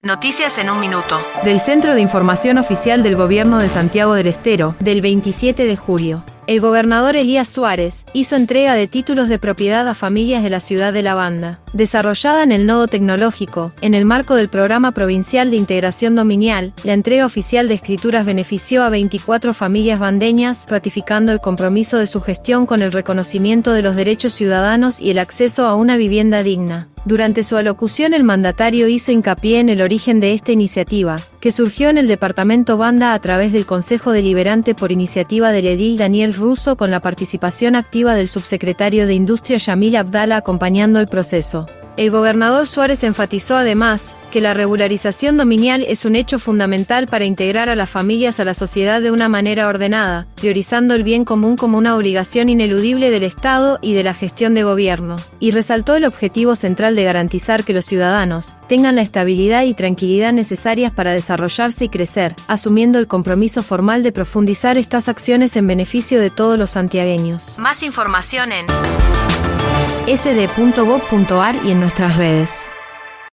Noticias en un minuto. Del Centro de Información Oficial del Gobierno de Santiago del Estero, del 27 de julio. El gobernador Elías Suárez hizo entrega de títulos de propiedad a familias de la ciudad de La Banda, desarrollada en el Nodo Tecnológico. En el marco del Programa Provincial de Integración Dominial, la entrega oficial de escrituras benefició a 24 familias bandeñas, ratificando el compromiso de su gestión con el reconocimiento de los derechos ciudadanos y el acceso a una vivienda digna. Durante su alocución, el mandatario hizo hincapié en el origen de esta iniciativa, que surgió en el departamento Banda a través del Consejo Deliberante por iniciativa del edil Daniel Russo, con la participación activa del subsecretario de Industria Yamil Abdala acompañando el proceso. El gobernador Suárez enfatizó además que la regularización dominial es un hecho fundamental para integrar a las familias a la sociedad de una manera ordenada, priorizando el bien común como una obligación ineludible del Estado y de la gestión de gobierno, y resaltó el objetivo central de garantizar que los ciudadanos tengan la estabilidad y tranquilidad necesarias para desarrollarse y crecer, asumiendo el compromiso formal de profundizar estas acciones en beneficio de todos los santiagueños. Más información en sd.gov.ar y en nuestras redes.